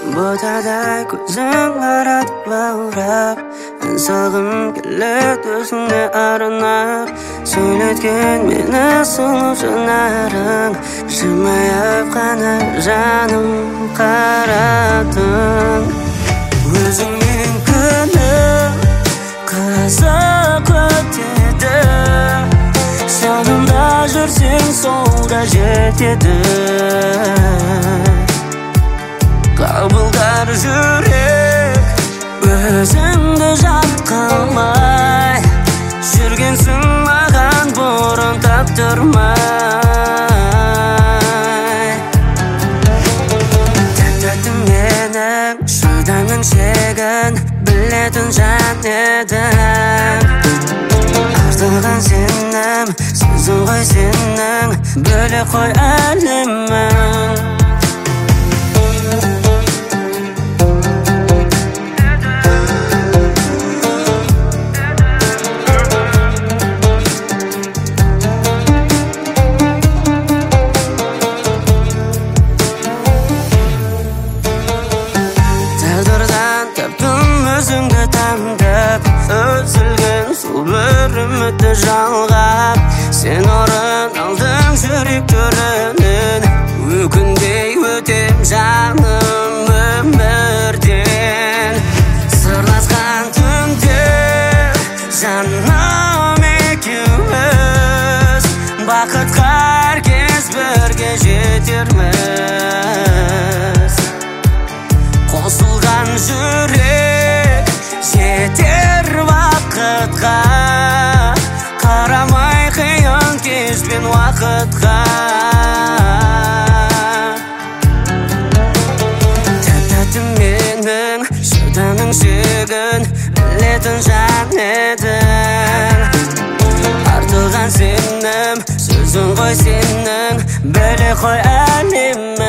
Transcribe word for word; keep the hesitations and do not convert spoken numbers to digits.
Botaday ko'zim qaradi vavrab Ansog'im keladi o'zingga aranab Söyletgan meni suluv jonaring Jilmayib qani jonim qarading O'zingning kunim qiziq o'tedi Yonimda jursang so'ngra jetedi Qabıldar yürek Özümde jat qilmay Жүргенсің маған бұрын таптырмай Тәттім менің шыдамның шегін Білетін жан едің Артылған сенім Сөзің ғой сенің Бөлек қой әлемің Өзіңді таңдап Өзілген сол бір үмітті жалғап Сен орын алдың жүрек төрінен Өкінбей өтем жаным өмірден Сырласқан түнде жаным екеуміз Бақытқа әркез бірге жетерміз Қосылған жүрек жетер вақытқа Қарамай қиын кезбен уақытқа Тәттім менің шыдамның шегін Білетін жан едің Артылған сенім сөзің ғой сенің Бөлек қой әлемің